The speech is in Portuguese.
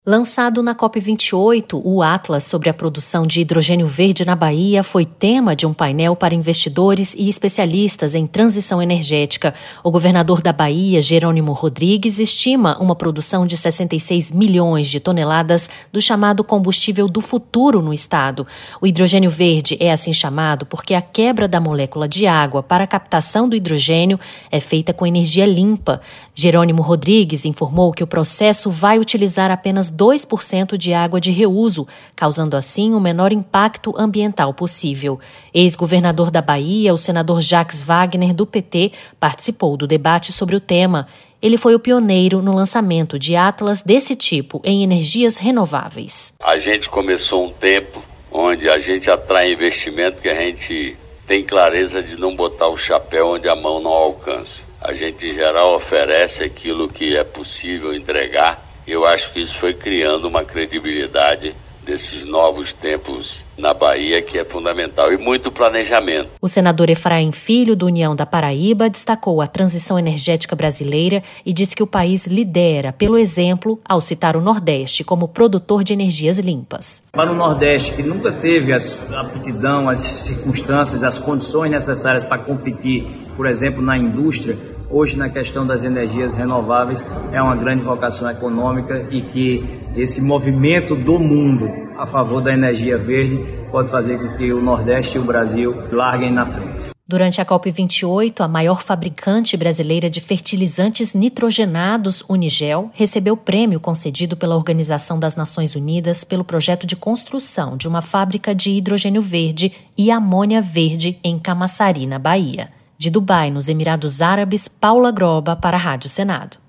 Lançado na COP28, o Atlas sobre a produção de hidrogênio verde na Bahia foi tema de um painel para investidores e especialistas em transição energética. O governador da Bahia, Jerônimo Rodrigues, estima uma produção de 66 milhões de toneladas do chamado combustível do futuro no estado. O hidrogênio verde é assim chamado porque a quebra da molécula de água para a captação do hidrogênio é feita com energia limpa. Jerônimo Rodrigues informou que o processo vai utilizar apenas 2% de água de reuso, causando assim o menor impacto ambiental possível. Ex-governador da Bahia, o senador Jacques Wagner, do PT, participou do debate sobre o tema. Ele foi o pioneiro no lançamento de atlas desse tipo em energias renováveis. A gente começou um tempo onde a gente atrai investimento porque a gente tem clareza de não botar o chapéu onde a mão não alcança. A gente, em geral, oferece aquilo que é possível entregar. Eu acho que isso foi criando uma credibilidade desses novos tempos na Bahia que é fundamental e muito planejamento. O senador Efraim Filho, do União da Paraíba, destacou a transição energética brasileira e disse que o país lidera pelo exemplo ao citar o Nordeste como produtor de energias limpas. Para o Nordeste, que nunca teve a aptidão, as circunstâncias, as condições necessárias para competir, por exemplo, na indústria, hoje, na questão das energias renováveis, é uma grande vocação econômica e que esse movimento do mundo a favor da energia verde pode fazer com que o Nordeste e o Brasil larguem na frente. Durante a COP28, a maior fabricante brasileira de fertilizantes nitrogenados, Unigel, recebeu prêmio concedido pela Organização das Nações Unidas pelo projeto de construção de uma fábrica de hidrogênio verde e amônia verde em Camaçari, na Bahia. De Dubai, nos Emirados Árabes, Paula Groba para a Rádio Senado.